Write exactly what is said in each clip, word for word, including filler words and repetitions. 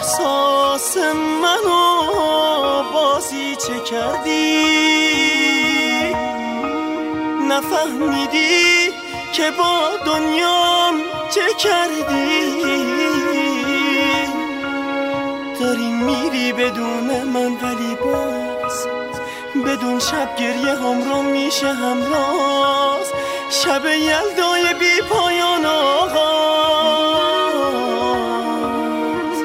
احساس منو بازی چه کردی؟ نفهمیدی که با دنیام چه کردی؟ داری میری بدون من ولی باز بدون شب گریه هم رو میشه همراز، شب یلدای بی پایان آغاز.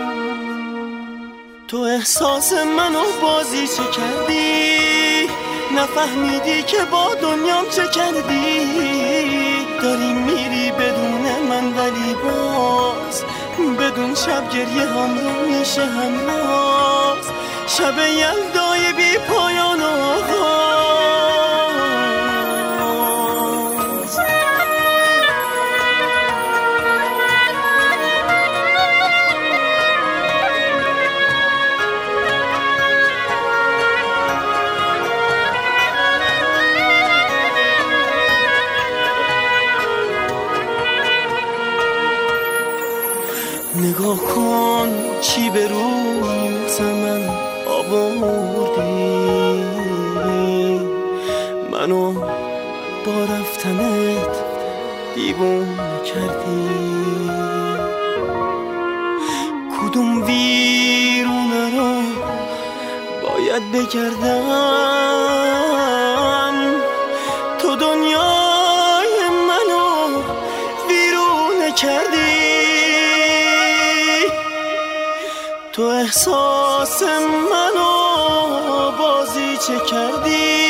تو احساس منو بازی چه کردی؟ نفهمیدی که با دنیام چه کردی؟ داری میری بدون من ولی باز بدون شب گریه هم رو میشه همراز، شب یلدای بی پایان آغاز. نگاه کن چی به روی من آوردی، منو با رفتنت دیوونه کردی. کدوم ویرونه رو باید بگردم؟ تو دنیای منو ویرونه کردی. تو احساس منو بازی چه کردی؟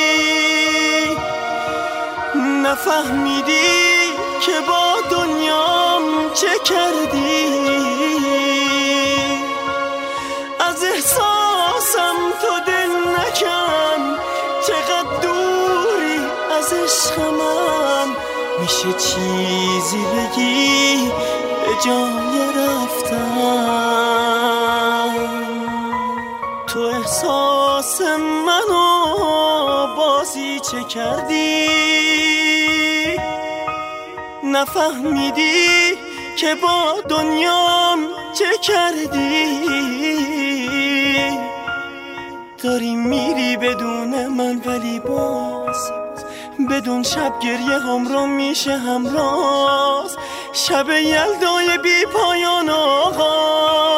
نفهمیدی که با دنیام چه کردی؟ از احساسم تو دل نکن، چقدر دوری از عشق من. میشه چیزی بگی به جای رفتن؟ تو احساس منو بازی چه کردی؟ نفهمیدی که با دنیام چه کردی؟ داری میری بدون من ولی باز بدون شب گریه هم رو میشه همراز، شب یلدای بی پایان آغاز.